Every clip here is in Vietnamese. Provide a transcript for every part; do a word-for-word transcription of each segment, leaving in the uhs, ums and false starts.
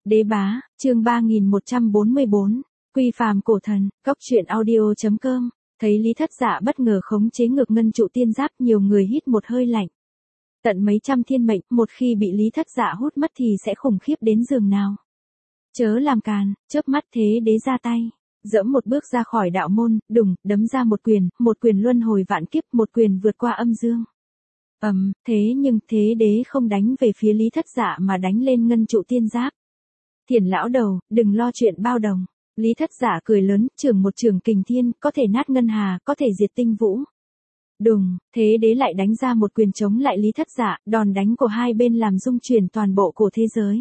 Đế bá, chương ba nghìn một trăm bốn mươi bốn, Quy phàm cổ thần, cốc truyện audio.com, thấy Lý Thất Dạ bất ngờ khống chế ngược ngân trụ tiên giáp, nhiều người hít một hơi lạnh. Tận mấy trăm thiên mệnh, một khi bị Lý Thất Dạ hút mất thì sẽ khủng khiếp đến giường nào. Chớ làm càn, chớp mắt thế đế ra tay, dẫm một bước ra khỏi đạo môn, đùng, đấm ra một quyền, một quyền luân hồi vạn kiếp, một quyền vượt qua âm dương. Ầm, um, thế nhưng thế đế không đánh về phía Lý Thất Dạ mà đánh lên ngân trụ tiên giáp. Thiền lão đầu, đừng lo chuyện bao đồng. Lý Thất Dạ cười lớn, trường một trường kình thiên, có thể nát ngân hà, có thể diệt tinh vũ. Đùng, thế đế lại đánh ra một quyền chống lại Lý Thất Dạ, đòn đánh của hai bên làm rung chuyển toàn bộ của thế giới.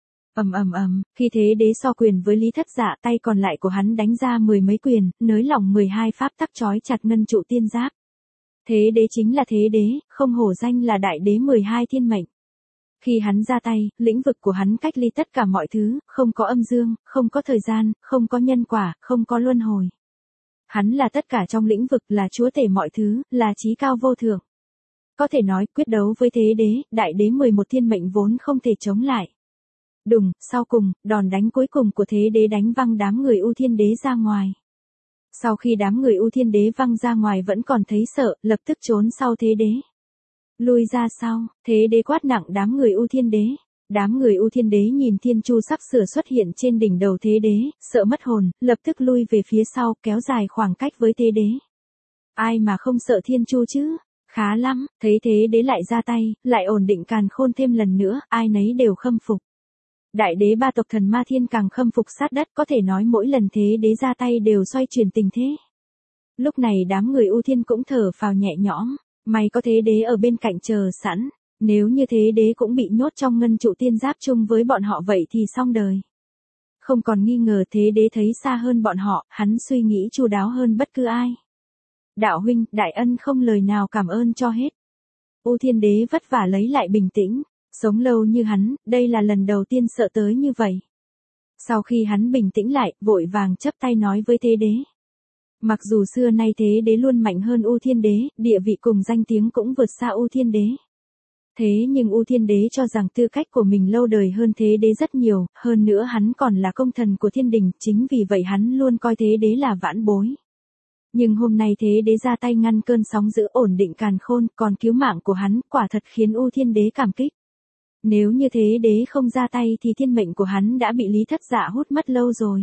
Ầm ầm ầm, khi thế đế so quyền với Lý Thất Dạ, tay còn lại của hắn đánh ra mười mấy quyền, nới lỏng mười hai pháp tắc trói chặt ngân trụ tiên giáp. Thế đế chính là thế đế, không hổ danh là đại đế mười hai thiên mệnh. Khi hắn ra tay, lĩnh vực của hắn cách ly tất cả mọi thứ, không có âm dương, không có thời gian, không có nhân quả, không có luân hồi. Hắn là tất cả trong lĩnh vực, là chúa tể mọi thứ, là chí cao vô thượng. Có thể nói, quyết đấu với thế đế, đại đế mười một thiên mệnh vốn không thể chống lại. Đùng, sau cùng, đòn đánh cuối cùng của thế đế đánh văng đám người U Thiên Đế ra ngoài. Sau khi đám người U Thiên Đế văng ra ngoài vẫn còn thấy sợ, lập tức trốn sau thế đế. Lui ra sau, thế đế quát nặng đám người U Thiên Đế. Đám người U Thiên Đế nhìn thiên chu sắp sửa xuất hiện trên đỉnh đầu thế đế, sợ mất hồn, lập tức lui về phía sau, kéo dài khoảng cách với thế đế. Ai mà không sợ thiên chu chứ? Khá lắm, thấy thế đế lại ra tay, lại ổn định càn khôn thêm lần nữa, ai nấy đều khâm phục. Đại đế ba tộc thần Ma Thiên càng khâm phục sát đất, có thể nói mỗi lần thế đế ra tay đều xoay chuyển tình thế. Lúc này đám người U Thiên cũng thở phào nhẹ nhõm, may có thế đế ở bên cạnh chờ sẵn, nếu như thế đế cũng bị nhốt trong ngân trụ tiên giáp chung với bọn họ vậy thì xong đời. Không còn nghi ngờ thế đế thấy xa hơn bọn họ, hắn suy nghĩ chu đáo hơn bất cứ ai. Đạo huynh, đại ân không lời nào cảm ơn cho hết. U Thiên Đế vất vả lấy lại bình tĩnh. Sống lâu như hắn, đây là lần đầu tiên sợ tới như vậy. Sau khi hắn bình tĩnh lại, vội vàng chắp tay nói với thế đế. Mặc dù xưa nay thế đế luôn mạnh hơn U Thiên Đế, địa vị cùng danh tiếng cũng vượt xa U Thiên Đế. Thế nhưng U Thiên Đế cho rằng tư cách của mình lâu đời hơn thế đế rất nhiều, hơn nữa hắn còn là công thần của thiên đình, chính vì vậy hắn luôn coi thế đế là vãn bối. Nhưng hôm nay thế đế ra tay ngăn cơn sóng dữ, ổn định càn khôn, còn cứu mạng của hắn, quả thật khiến U Thiên Đế cảm kích. Nếu như thế đế không ra tay thì thiên mệnh của hắn đã bị Lý Thất Dạ hút mất lâu rồi.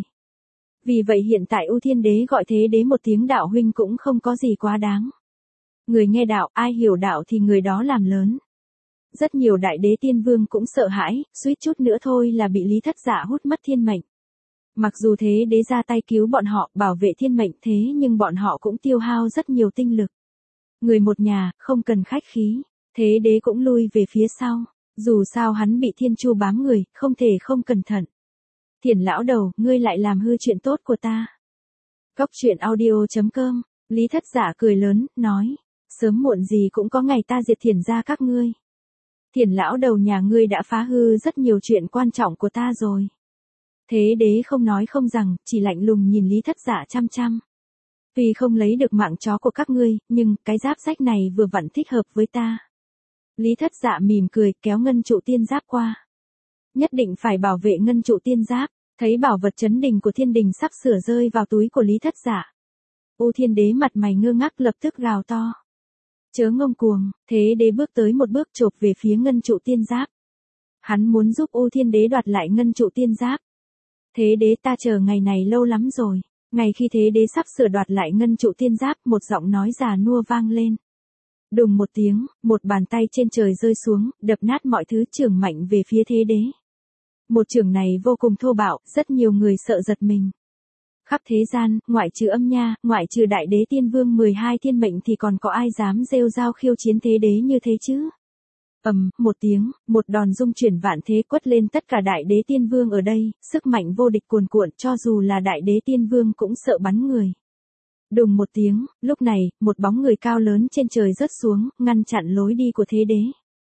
Vì vậy hiện tại U Thiên Đế gọi thế đế một tiếng đạo huynh cũng không có gì quá đáng. Người nghe đạo, ai hiểu đạo thì người đó làm lớn. Rất nhiều đại đế tiên vương cũng sợ hãi, suýt chút nữa thôi là bị Lý Thất Dạ hút mất thiên mệnh. Mặc dù thế đế ra tay cứu bọn họ, bảo vệ thiên mệnh, thế nhưng bọn họ cũng tiêu hao rất nhiều tinh lực. Người một nhà, không cần khách khí, thế đế cũng lui về phía sau. Dù sao hắn bị thiên chu bám người, không thể không cẩn thận. Thiền lão đầu, ngươi lại làm hư chuyện tốt của ta. Cốc truyện audio.com, Lý Thất Dạ cười lớn, nói. Sớm muộn gì cũng có ngày ta diệt thiền gia các ngươi. Thiền lão đầu nhà ngươi đã phá hư rất nhiều chuyện quan trọng của ta rồi. Thế đế không nói không rằng, chỉ lạnh lùng nhìn Lý Thất Dạ chăm chăm. Vì không lấy được mạng chó của các ngươi, nhưng cái giáp rách này vừa vặn thích hợp với ta. Lý Thất Dạ mỉm cười, kéo ngân trụ tiên giáp qua. Nhất định phải bảo vệ ngân trụ tiên giáp, thấy bảo vật chấn đình của thiên đình sắp sửa rơi vào túi của Lý Thất Dạ. U Thiên Đế mặt mày ngơ ngác lập tức gào to. Chớ ngông cuồng, thế đế bước tới một bước chộp về phía ngân trụ tiên giáp. Hắn muốn giúp U Thiên Đế đoạt lại ngân trụ tiên giáp. Thế đế ta chờ ngày này lâu lắm rồi, ngày khi thế đế sắp sửa đoạt lại ngân trụ tiên giáp, một giọng nói già nua vang lên. Đùng một tiếng, một bàn tay trên trời rơi xuống, đập nát mọi thứ, chưởng mạnh về phía thế đế. Một chưởng này vô cùng thô bạo, rất nhiều người sợ giật mình. Khắp thế gian, ngoại trừ Âm Nha, ngoại trừ đại đế tiên vương mười hai thiên mệnh thì còn có ai dám rêu rao khiêu chiến thế đế như thế chứ? Ầm, một tiếng, một đòn rung chuyển vạn thế quất lên tất cả đại đế tiên vương ở đây, sức mạnh vô địch cuồn cuộn, cho dù là đại đế tiên vương cũng sợ bắn người. Đùng một tiếng, lúc này, một bóng người cao lớn trên trời rớt xuống, ngăn chặn lối đi của thế đế.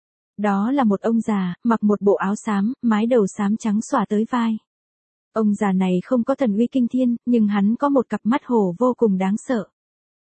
Đó là một ông già, mặc một bộ áo xám, mái đầu xám trắng xõa tới vai. Ông già này không có thần uy kinh thiên, nhưng hắn có một cặp mắt hổ vô cùng đáng sợ.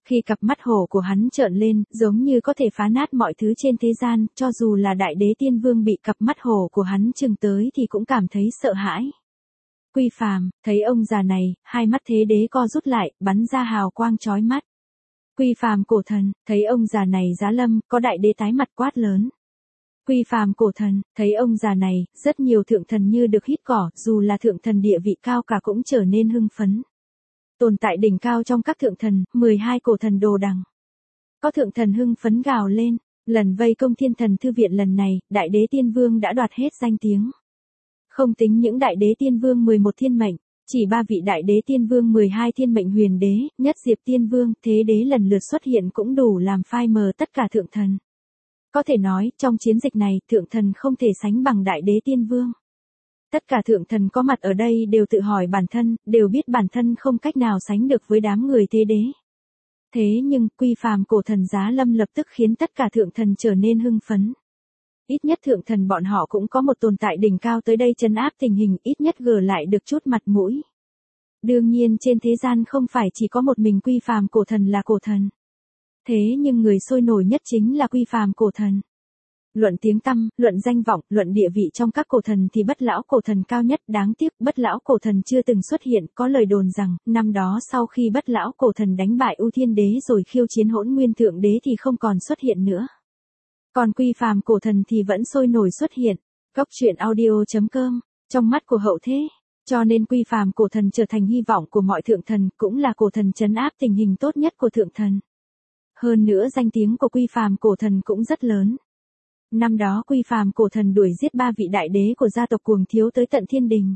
Khi cặp mắt hổ của hắn trợn lên, giống như có thể phá nát mọi thứ trên thế gian, cho dù là đại đế tiên vương bị cặp mắt hổ của hắn chừng tới thì cũng cảm thấy sợ hãi. Quy Phàm, thấy ông già này, hai mắt thế đế co rút lại, bắn ra hào quang chói mắt. Quy Phàm cổ thần, thấy ông già này giá lâm, có đại đế tái mặt quát lớn. Quy Phàm cổ thần, thấy ông già này, rất nhiều thượng thần như được hít cỏ, dù là thượng thần địa vị cao cả cũng trở nên hưng phấn. Tồn tại đỉnh cao trong các thượng thần, mười hai cổ thần đồ đằng. Có thượng thần hưng phấn gào lên, lần vây công thiên thần thư viện lần này, đại đế tiên vương đã đoạt hết danh tiếng. Không tính những đại đế tiên vương mười một thiên mệnh, chỉ ba vị đại đế tiên vương mười hai thiên mệnh huyền đế, nhất diệp tiên vương, thế đế lần lượt xuất hiện cũng đủ làm phai mờ tất cả thượng thần. Có thể nói, trong chiến dịch này, thượng thần không thể sánh bằng đại đế tiên vương. Tất cả thượng thần có mặt ở đây đều tự hỏi bản thân, đều biết bản thân không cách nào sánh được với đám người thế đế. Thế nhưng, Quy Phàm cổ thần giá lâm lập tức khiến tất cả thượng thần trở nên hưng phấn. Ít nhất thượng thần bọn họ cũng có một tồn tại đỉnh cao tới đây trấn áp tình hình, ít nhất gờ lại được chút mặt mũi. Đương nhiên trên thế gian không phải chỉ có một mình Quy Phàm cổ thần là cổ thần. Thế nhưng người sôi nổi nhất chính là Quy Phàm cổ thần. Luận tiếng tăm, luận danh vọng, luận địa vị trong các cổ thần thì Bất Lão cổ thần cao nhất, đáng tiếc Bất Lão cổ thần chưa từng xuất hiện, có lời đồn rằng, năm đó sau khi Bất Lão cổ thần đánh bại Ưu Thiên Đế rồi khiêu chiến Hỗn Nguyên Thượng Đế thì không còn xuất hiện nữa. Còn Quy Phàm cổ thần thì vẫn sôi nổi xuất hiện. Góc truyện audio chấm com, trong mắt của hậu thế, cho nên Quy Phàm cổ thần trở thành hy vọng của mọi thượng thần, cũng là cổ thần trấn áp tình hình tốt nhất của thượng thần. Hơn nữa danh tiếng của Quy Phàm cổ thần cũng rất lớn. Năm đó Quy Phàm cổ thần đuổi giết ba vị đại đế của gia tộc Cuồng Thiếu tới tận thiên đình.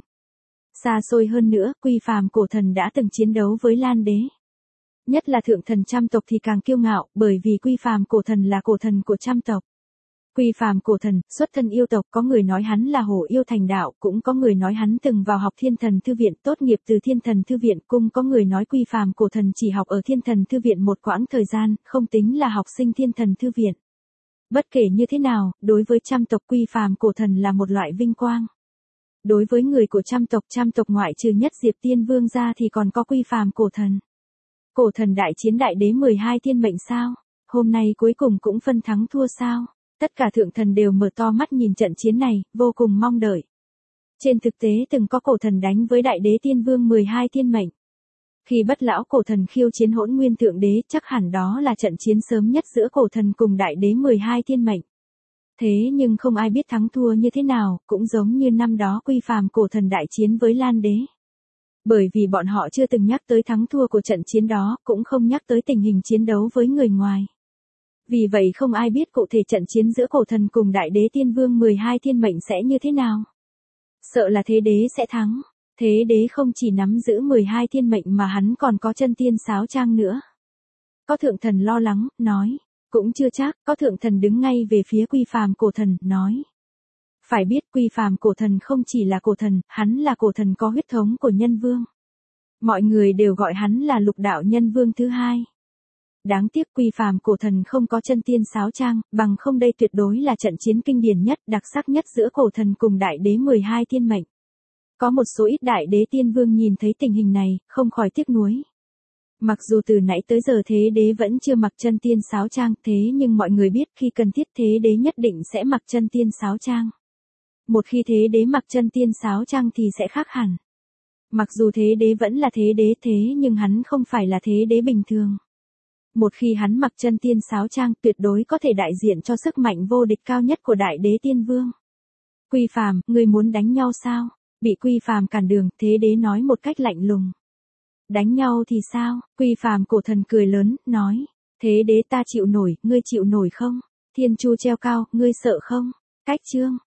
Xa xôi hơn nữa, Quy Phàm cổ thần đã từng chiến đấu với Lan đế. Nhất là thượng thần trăm tộc thì càng kiêu ngạo, bởi vì Quy Phàm cổ thần là cổ thần của trăm tộc. Quy Phàm cổ thần, xuất thân yêu tộc, có người nói hắn là hổ yêu thành đạo, cũng có người nói hắn từng vào học Thiên Thần Thư Viện, tốt nghiệp từ Thiên Thần Thư Viện, cũng có người nói Quy Phàm cổ thần chỉ học ở Thiên Thần Thư Viện một quãng thời gian, không tính là học sinh Thiên Thần Thư Viện. Bất kể như thế nào, đối với trăm tộc Quy Phàm cổ thần là một loại vinh quang. Đối với người của trăm tộc, trăm tộc ngoại trừ nhất diệp tiên vương ra thì còn có Quy Phàm cổ thần. Cổ thần đại chiến đại đế mười hai thiên mệnh sao? Hôm nay cuối cùng cũng phân thắng thua sao? Tất cả thượng thần đều mở to mắt nhìn trận chiến này, vô cùng mong đợi. Trên thực tế từng có cổ thần đánh với đại đế tiên vương mười hai thiên mệnh. Khi Bất Lão cổ thần khiêu chiến Hỗn Nguyên Thượng Đế, chắc hẳn đó là trận chiến sớm nhất giữa cổ thần cùng đại đế mười hai thiên mệnh. Thế nhưng không ai biết thắng thua như thế nào, cũng giống như năm đó Quy Phàm cổ thần đại chiến với Lan đế. Bởi vì bọn họ chưa từng nhắc tới thắng thua của trận chiến đó, cũng không nhắc tới tình hình chiến đấu với người ngoài. Vì vậy không ai biết cụ thể trận chiến giữa cổ thần cùng đại đế tiên vương mười hai thiên mệnh sẽ như thế nào. Sợ là thế đế sẽ thắng. Thế đế không chỉ nắm giữ mười hai thiên mệnh mà hắn còn có chân tiên sáo trang nữa. Có thượng thần lo lắng, nói. Cũng chưa chắc, có thượng thần đứng ngay về phía Quy Phàm cổ thần, nói. Phải biết Quy Phàm cổ thần không chỉ là cổ thần, hắn là cổ thần có huyết thống của nhân vương. Mọi người đều gọi hắn là lục đạo nhân vương thứ hai. Đáng tiếc Quy Phàm cổ thần không có chân tiên sáo trang, bằng không đây tuyệt đối là trận chiến kinh điển nhất, đặc sắc nhất giữa cổ thần cùng đại đế mười hai thiên mệnh. Có một số ít đại đế tiên vương nhìn thấy tình hình này, không khỏi tiếc nuối. Mặc dù từ nãy tới giờ thế đế vẫn chưa mặc chân tiên sáo trang, thế nhưng mọi người biết khi cần thiết thế đế nhất định sẽ mặc chân tiên sáo trang. Một khi thế đế mặc chân tiên sáo trang thì sẽ khác hẳn. Mặc dù thế đế vẫn là thế đế thế nhưng hắn không phải là thế đế bình thường. Một khi hắn mặc chân tiên sáo trang tuyệt đối có thể đại diện cho sức mạnh vô địch cao nhất của đại đế tiên vương. Quy Phàm, ngươi muốn đánh nhau sao? Bị Quy Phàm cản đường, thế đế nói một cách lạnh lùng. Đánh nhau thì sao? Quy Phàm cổ thần cười lớn, nói. Thế đế ta chịu nổi, ngươi chịu nổi không? Thiên chu treo cao, ngươi sợ không? Cách chương.